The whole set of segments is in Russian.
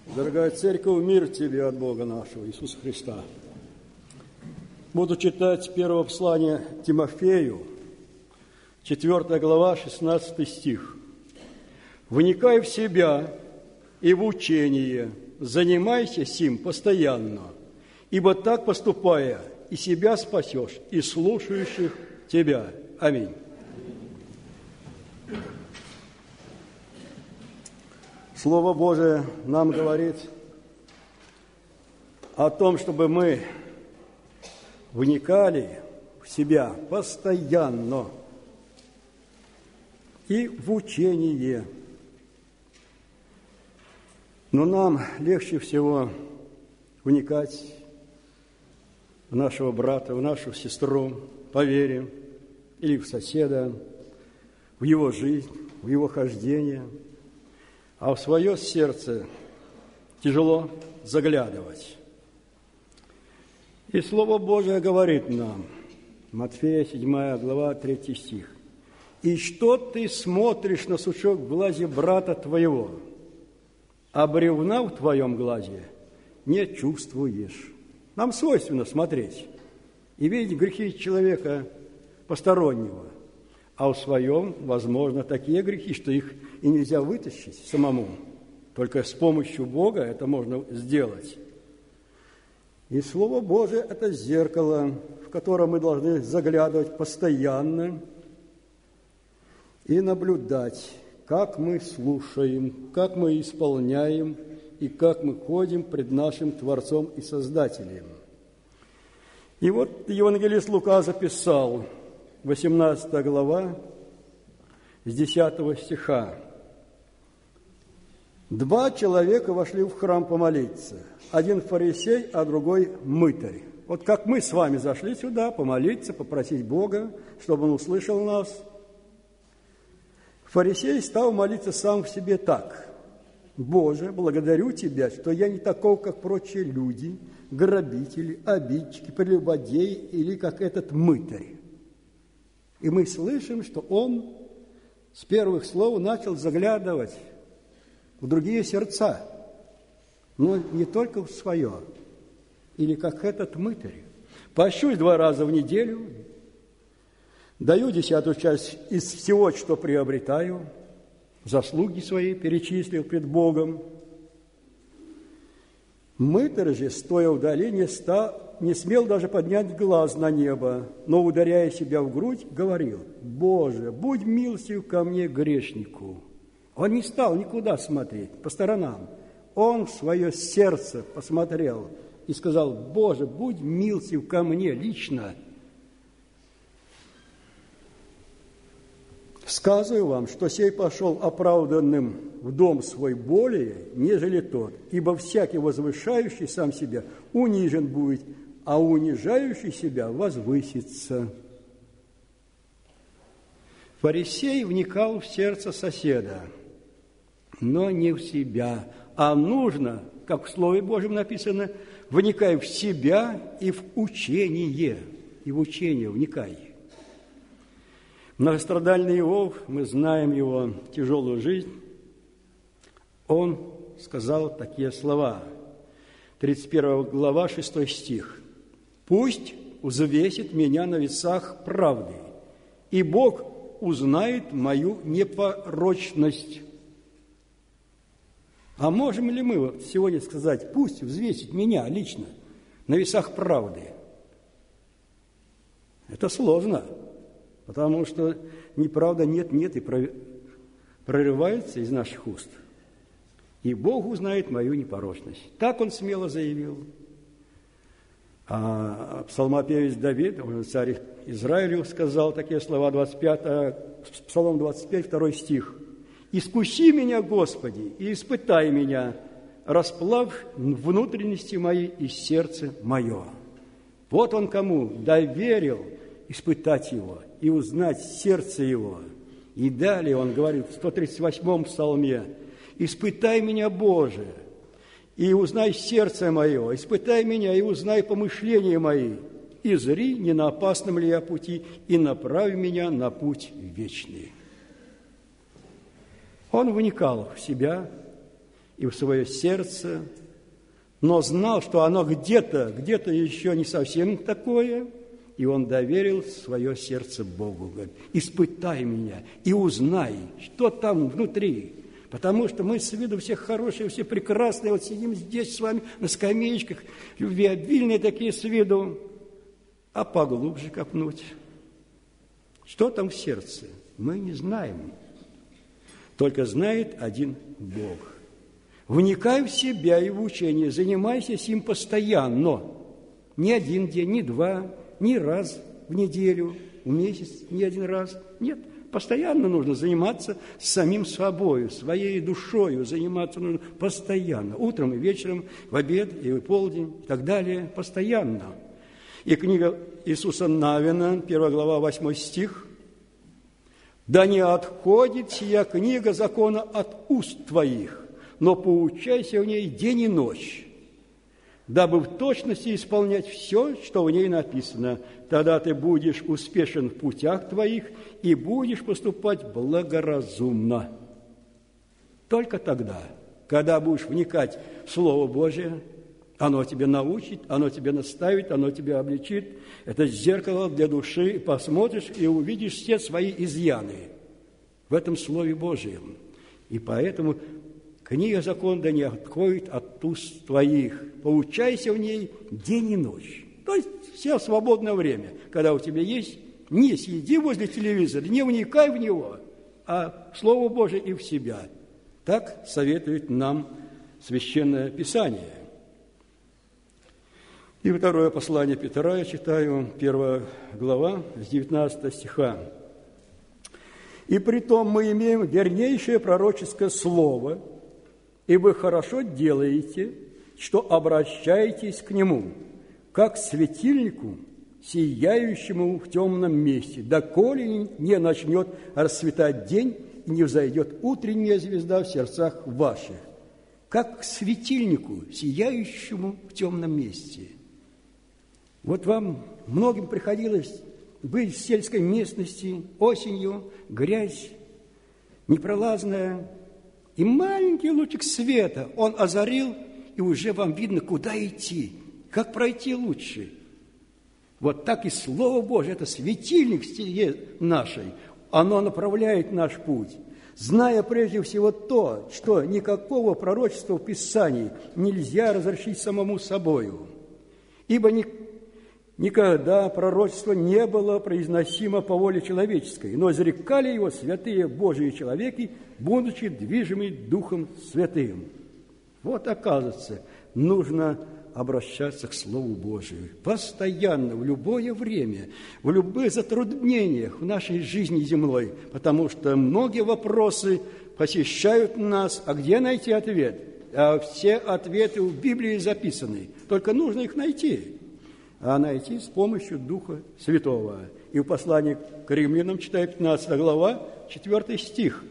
Дорогая Церковь, мир тебе от Бога нашего, Иисуса Христа. Буду читать первое послание Тимофею, 4 глава, 16 стих. «Вникай в себя и в учение, занимайся сим постоянно, ибо так поступая, и себя спасешь, и слушающих тебя». Аминь. Слово Божие нам говорит о том, чтобы мы вникали в себя постоянно и в учение. Но нам легче всего вникать в нашего брата, в нашу сестру по вере или в соседа, в его жизнь, в его хождение, а в свое сердце тяжело заглядывать. И Слово Божие говорит нам, Матфея 7 глава, 3 стих. «И что ты смотришь на сучок в глазе брата твоего, а бревна в твоем глазе не чувствуешь». Нам свойственно смотреть и видеть грехи человека постороннего, а в своем, возможно, такие грехи, что их и нельзя вытащить самому. Только с помощью Бога это можно сделать. И Слово Божие – это зеркало, в котором мы должны заглядывать постоянно и наблюдать, как мы слушаем, как мы исполняем и как мы ходим пред нашим Творцом и Создателем. И вот евангелист Лука записал, 18 глава, с 10 стиха. «Два человека вошли в храм помолиться. Один фарисей, а другой мытарь». Вот как мы с вами зашли сюда помолиться, попросить Бога, чтобы Он услышал нас. Фарисей стал молиться сам в себе так. «Боже, благодарю Тебя, что я не таков, как прочие люди, грабители, обидчики, прелюбодеи или как этот мытарь». И мы слышим, что он с первых слов начал заглядывать в другие сердца, но не только в свое, или как этот мытарь. Пощусь 2 раза в неделю, даю 10-ю часть из всего, что приобретаю, заслуги свои перечислил пред Богом. Мытарь же, стоя вдали, не смел даже поднять глаз на небо, но, ударяя себя в грудь, говорил: «Боже, будь милостив ко мне, грешнику». Он не стал никуда смотреть, по сторонам. Он в свое сердце посмотрел и сказал: «Боже, будь милостив ко мне лично». «Сказываю вам, что сей пошел оправданным в дом свой более, нежели тот, ибо всякий возвышающий сам себя унижен будет, а унижающий себя возвысится». Фарисей вникал в сердце соседа, но не в себя, а нужно, как в Слове Божьем написано, вникай в себя и в учение, и в учение вникай. Многострадальный Иов, мы знаем его тяжелую жизнь, он сказал такие слова, 31 глава, 6 стих. «Пусть взвесит меня на весах правды, и Бог узнает мою непорочность». А можем ли мы сегодня сказать: пусть взвесит меня лично на весах правды? Это сложно, потому что неправда нет и прорывается из наших уст. И Бог узнает мою непорочность. Так он смело заявил. А псалмопевец Давид, царь Израилю, сказал такие слова, Псалом 25, 2 стих. «Искуси меня, Господи, и испытай меня, расплавь внутренности мои и сердце мое». Вот он кому доверил испытать его и узнать сердце его. И далее он говорит в 138-м псалме: «Испытай меня, Боже, и узнай сердце мое, испытай меня и узнай помышления мои, и зри, не на опасном ли я пути, и направь меня на путь вечный». Он вникал в себя и в свое сердце, но знал, что оно где-то еще не совсем такое, и он доверил свое сердце Богу. Говорит, испытай меня и узнай, что там внутри. Потому что мы с виду все хорошие, все прекрасные, вот сидим здесь с вами на скамеечках, любвеобильные такие с виду, а поглубже копнуть. Что там в сердце, мы не знаем. Только знает один Бог. Вникай в себя и в учение, занимайся сим постоянно. Не один день, не два, не раз в неделю, в месяц, не один раз. Нет, постоянно нужно заниматься самим собою, своей душою. Заниматься нужно постоянно. Утром и вечером, в обед и в полдень и так далее. Постоянно. И книга Иисуса Навина, 1 глава, 8 стих. «Да не отходит сия книга закона от уст твоих, но поучайся в ней день и ночь, дабы в точности исполнять все, что в ней написано. Тогда ты будешь успешен в путях твоих и будешь поступать благоразумно». Только тогда, когда будешь вникать в Слово Божие, оно тебя научит, оно тебя наставит, оно тебя обличит. Это зеркало для души. Посмотришь и увидишь все свои изъяны в этом Слове Божьем. И поэтому книга закона да не отходит от уст твоих. Поучайся в ней день и ночь. То есть все свободное время, когда у тебя есть, не сиди возле телевизора, не вникай в него, а в Слово Божие и в себя. Так советует нам Священное Писание. И второе послание Петра я читаю, 1 глава, с 19 стиха. «И притом мы имеем вернейшее пророческое слово, и вы хорошо делаете, что обращаетесь к нему, как к светильнику, сияющему в темном месте, доколе не начнет расцветать день и не взойдет утренняя звезда в сердцах ваших, как к светильнику, сияющему в темном месте». Вот вам многим приходилось быть в сельской местности осенью, грязь непролазная, и маленький лучик света, он озарил, и уже вам видно, куда идти, как пройти лучше. Вот так и Слово Божие, это светильник в стезе нашей, оно направляет наш путь, зная прежде всего то, что никакого пророчества в Писании нельзя разрешить самому собою, ибо никогда пророчество не было произносимо по воле человеческой, но изрекали его святые Божьи человеки, будучи движимы Духом Святым. Вот, оказывается, нужно обращаться к Слову Божию постоянно, в любое время, в любых затруднениях в нашей жизни земной, потому что многие вопросы посещают нас. А где найти ответ? А все ответы в Библии записаны, только нужно их найти. А найти с помощью Духа Святого. И в послании к Римлянам, читаю 15 глава, 4 стих.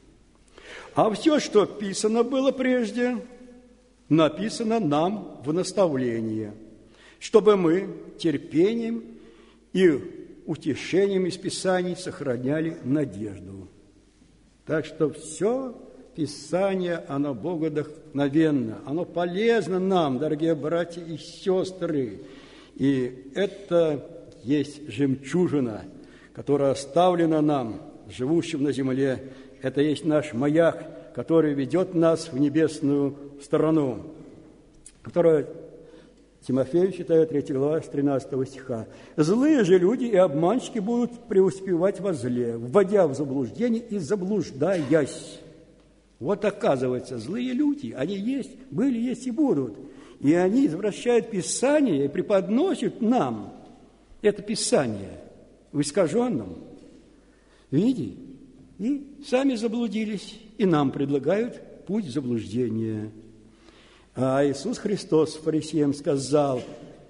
«А все, что писано было прежде, написано нам в наставление, чтобы мы терпением и утешением из Писаний сохраняли надежду». Так что все Писание, оно богодухновенно, оно полезно нам, дорогие братья и сестры. И это есть жемчужина, которая оставлена нам, живущим на земле. Это есть наш маяк, который ведет нас в небесную сторону. Которая Тимофею читает 3 глава с 13 стиха. «Злые же люди и обманщики будут преуспевать во зле, вводя в заблуждение и заблуждаясь». Вот оказывается, злые люди, они есть, были, есть и будут. И они извращают Писание и преподносят нам это Писание в искаженном виде. И сами заблудились, и нам предлагают путь заблуждения. А Иисус Христос фарисеям сказал: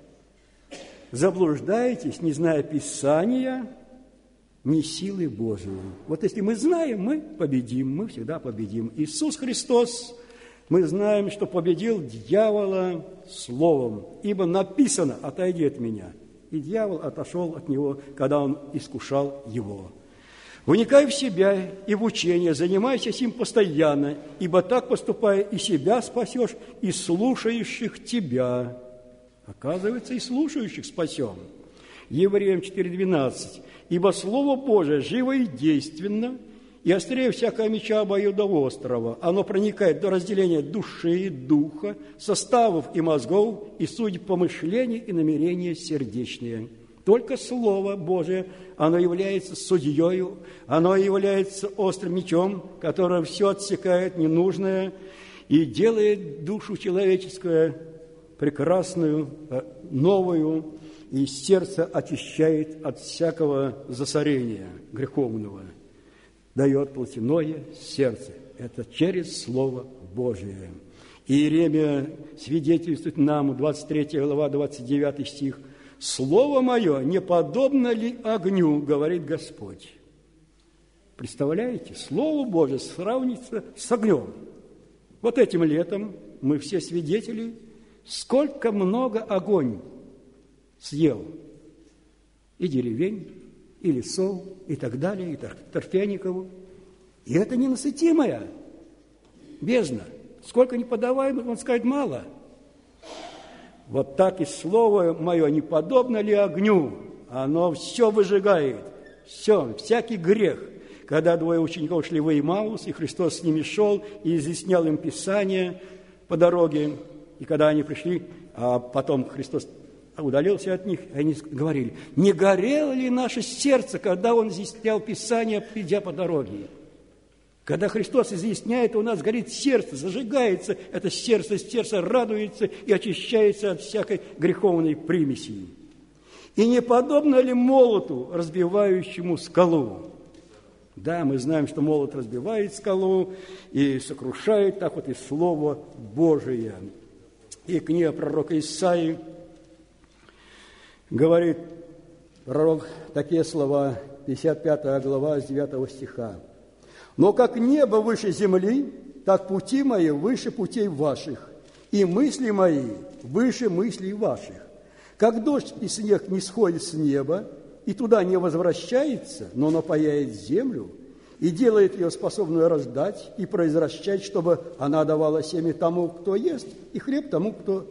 заблуждаетесь, не зная Писания, не силы Божией. Вот если мы знаем, мы победим, мы всегда победим. Иисус Христос, мы знаем, что победил дьявола словом, ибо написано: «Отойди от меня». И дьявол отошел от него, когда он искушал его. Вникай в себя и в учение, занимайся им постоянно, ибо так поступая и себя спасешь, и слушающих тебя». Оказывается, и слушающих спасем. Евреям 4:12. «Ибо Слово Божие живо и действенно, и острее всякого меча обоюдоострого. Оно проникает до разделения души и духа, составов и мозгов, и судит помышления и намерения сердечные». Только Слово Божие, оно является судьею, оно является острым мечом, которое все отсекает ненужное и делает душу человеческую прекрасную, новую, и сердце очищает от всякого засорения греховного, дает плотяное сердце. Это через Слово Божие. И Иеремия свидетельствует нам, 23 глава, 29 стих, «Слово мое не подобно ли огню, говорит Господь». Представляете, Слово Божие сравнится с огнем. Вот этим летом мы все свидетели, сколько много огонь съел и деревень, и лесов, и так далее, и торфяников. И это ненасытимая бездна. Сколько ни подаваем, он скажет, мало. Вот так и Слово мое не подобно ли огню? Оно все выжигает, все, всякий грех. Когда двое учеников шли в Эмаус, и Христос с ними шел, и изъяснял им Писание по дороге, и когда они пришли, а потом Христос удалился от них, и они говорили, не горело ли наше сердце, когда Он изъяснял Писание, идя по дороге? Когда Христос изъясняет, у нас горит сердце, зажигается это сердце радуется и очищается от всякой греховной примеси. И не подобно ли молоту, разбивающему скалу? Да, мы знаем, что молот разбивает скалу и сокрушает, так вот и Слово Божие. И книга пророка Исаии говорит пророк такие слова, 55 глава, с 9 стиха. «Но как небо выше земли, так пути мои выше путей ваших, и мысли мои выше мыслей ваших. Как дождь и снег не сходит с неба, и туда не возвращается, но напояет землю, и делает ее способную рождать и произращать, чтобы она давала семя тому, кто ест, и хлеб тому, кто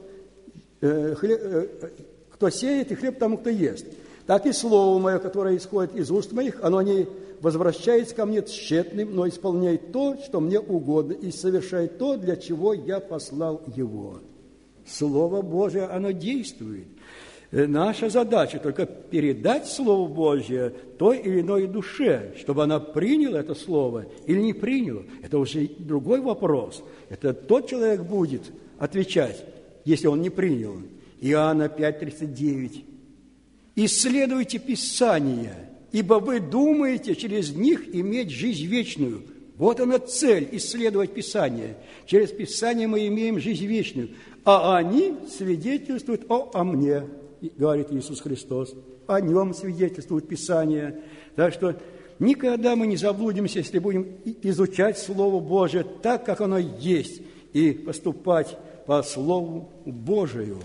сеет, и хлеб тому, кто ест. Так и слово мое, которое исходит из уст моих, оно не возвращается ко мне тщетным, но исполняет то, что мне угодно, и совершает то, для чего я послал его». Слово Божие, оно действует. Наша задача только передать Слово Божие той или иной душе, чтобы она приняла это Слово или не приняла. Это уже другой вопрос. Это тот человек будет отвечать, если он не принял. Иоанна 5:39. «Исследуйте Писания, ибо вы думаете через них иметь жизнь вечную». Вот она цель – исследовать Писание. Через Писание мы имеем жизнь вечную. А они свидетельствуют о мне, говорит Иисус Христос. О нем свидетельствует Писание. Так что никогда мы не заблудимся, если будем изучать Слово Божие так, как оно есть, и поступать по Слову Божию.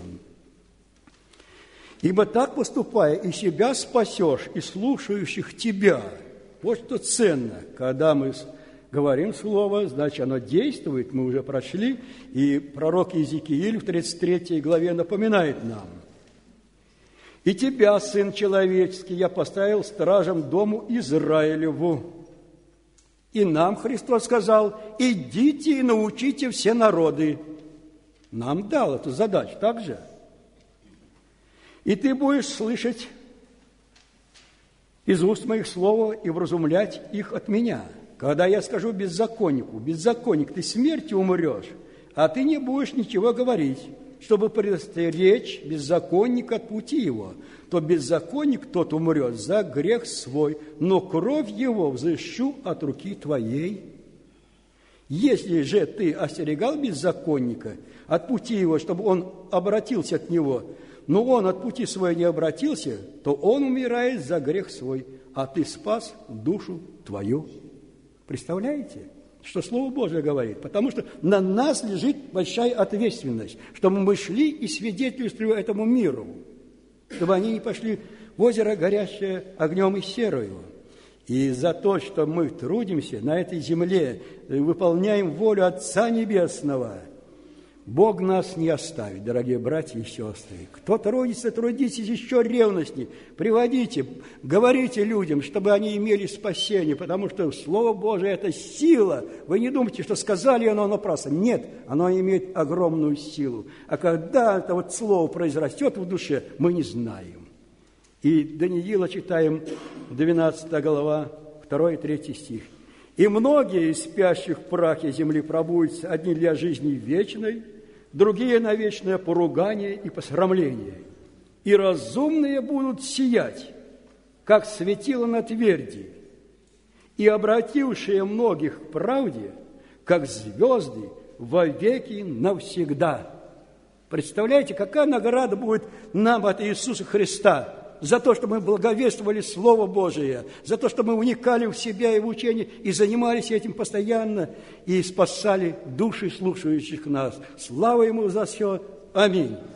«Ибо так поступая, и себя спасешь, и слушающих тебя». Вот что ценно, когда мы говорим Слово, значит, оно действует, мы уже прошли, и пророк Иезекииль в 33 главе напоминает нам. «И тебя, Сын человеческий, я поставил стражем дому Израилеву». И нам Христос сказал, идите и научите все народы. Нам дал эту задачу также. И ты будешь слышать из уст моих слова и вразумлять их от меня. Когда я скажу беззаконнику, беззаконник, ты смертью умрешь, а ты не будешь ничего говорить, чтобы предостеречь беззаконника от пути его, то беззаконник тот умрет за грех свой, но кровь его взыщу от руки твоей. Если же ты остерегал беззаконника от пути его, чтобы он обратился от него, но он от пути своей не обратился, то он умирает за грех свой, а ты спас душу твою. Представляете, что Слово Божие говорит? Потому что на нас лежит большая ответственность, чтобы мы шли и свидетельствовали этому миру, чтобы они не пошли в озеро, горящее огнем и серою. И за то, что мы трудимся на этой земле, выполняем волю Отца Небесного, Бог нас не оставит, дорогие братья и сестры. Кто трудится, трудитесь еще ревностней. Приводите, говорите людям, чтобы они имели спасение, потому что Слово Божие – это сила. Вы не думайте, что сказали оно напрасно. Нет, оно имеет огромную силу. А когда это вот слово произрастет в душе, мы не знаем. И Даниила читаем, 12 глава, 2 и 3 стих. «И многие из спящих в прахе земли пробудятся, одни для жизни вечной, другие на вечное поругание и посрамление. И разумные будут сиять, как светило на тверди, и обратившие многих к правде, как звезды во веки навсегда». Представляете, какая награда будет нам от Иисуса Христа за то, что мы благовествовали Слово Божие, за то, что мы вникали в себя и в учение, и занимались этим постоянно, и спасали души слушающих нас. Слава Ему за все. Аминь.